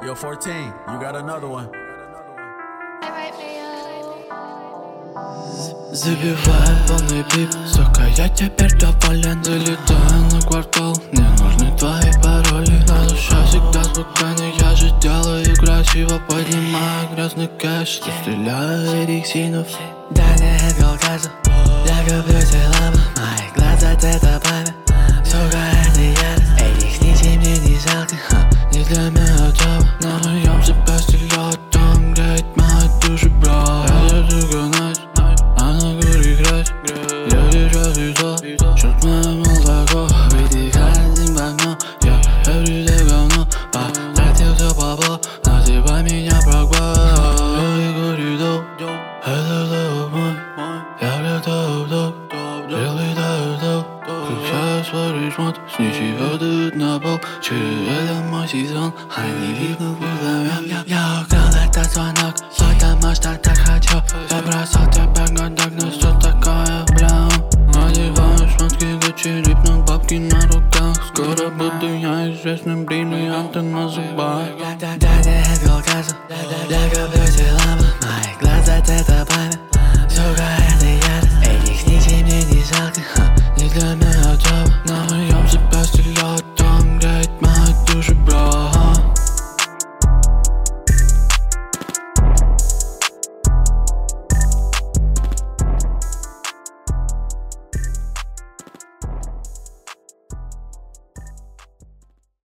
Yo, 14, you got another one. Забиваю полный бип, сука, я теперь доволен. Залетаю на квартал, мне нужны твои пароли. На душе всегда спокойно, я же делаю красиво. Поднимаю грязный кэш, стреляю эриксинов. Даня Энгел газу, я люблю целовать. Мои глаза это пламя, сука, это ярость. Этих нитей мне не жалко, Не для меня тема, на моем себя стреляют там, греет мои души, бро. Я сука, ночь, она курит грязь. Я сейчас лицо, сейчас моя молоко. Вытекает дым в окно, я everyday говно. Потратил все бабло, называй меня прогбал. Люди курит доп, это доп мой. Я летаю в топ, прилетаю в топ. Включаю свой режимот, с ничего дают на пол. Через это мой сезон, а не видно вдвоем. Я украл этот звонок, потому что так хочу. Я бросал тебя годок, но что такое, бля? Надеваю шмотки, Гуччи, рипнут бабки на руках. Скоро буду я известным, бриллианты на зубах. Даня Энгел газу, я люблю целовать. Мои глаза это пламя,